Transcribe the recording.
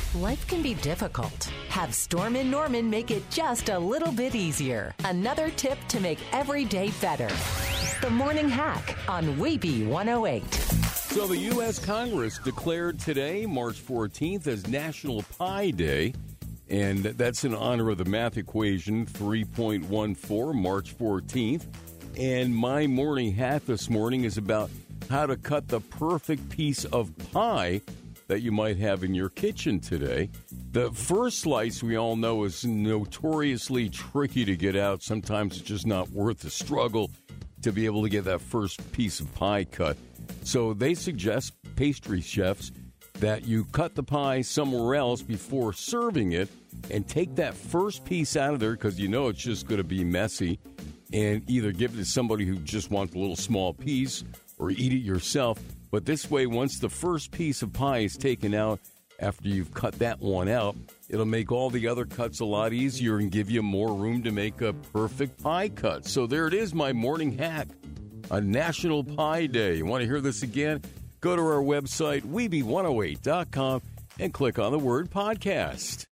Life can be difficult. Have Storm and Norman make it just a little bit easier. Another tip to make every day better. The Morning Hack on Weeby 108. So the U.S. Congress declared today, March 14th, as National Pi Day. And that's in honor of the math equation 3.14, March 14th. And my morning hack this morning is about how to cut the perfect piece of pie that you might have in your kitchen today. The first slice, we all know, is notoriously tricky to get out. Sometimes it's just not worth the struggle to be able to get that first piece of pie cut. So they suggest, pastry chefs, that you cut the pie somewhere else before serving it and take that first piece out of there because you know it's just going to be messy, and either give it to somebody who just wants a little small piece or eat it yourself. But this way, once the first piece of pie is taken out, after you've cut that one out, it'll make all the other cuts a lot easier and give you more room to make a perfect pie cut. So there it is, my morning hack on National Pi Day. You want to hear this again? Go to our website, Weeby108.com, and click on the word podcast.